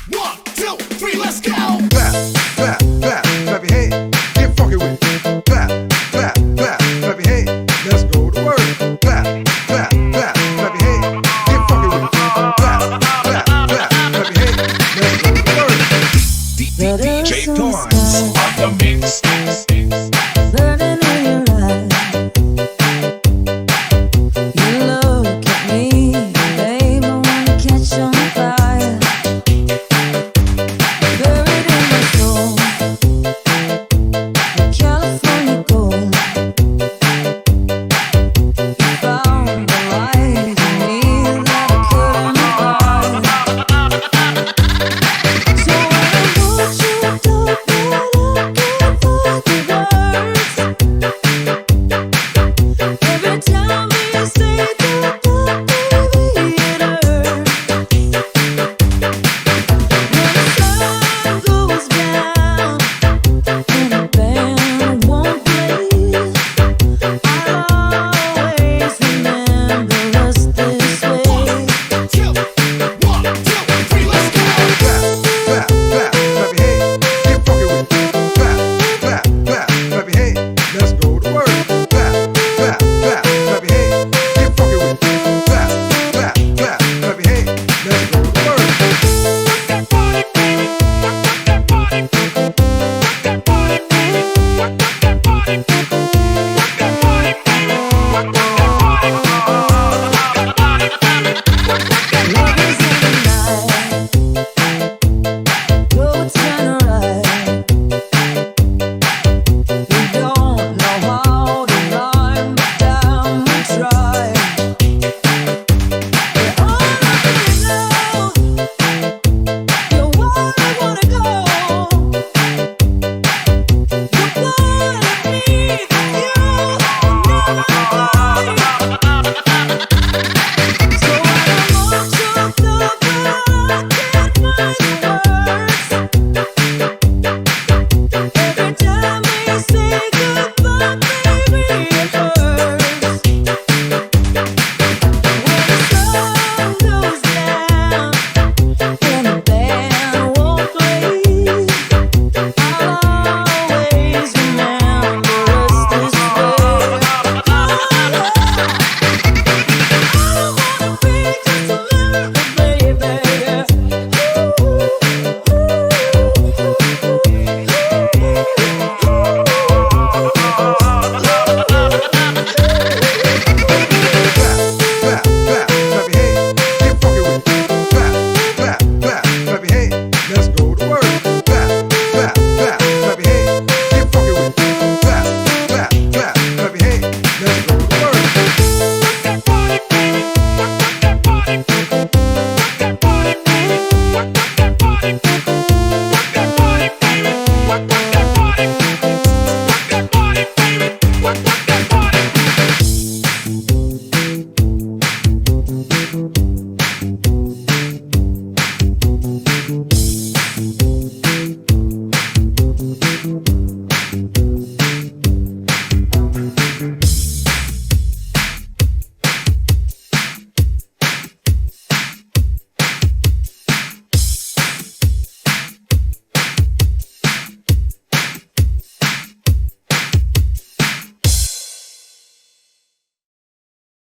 1, 2, 3, let's go. Clap, clap, clap, clap your hands. Get funky with it. Clap, clap, clap, clap your hands. Let's go to work. Clap, clap, clap, clap your hands. Get funky with it. Clap, clap, clap, clap your hands. Let's go to work. DJ Torn.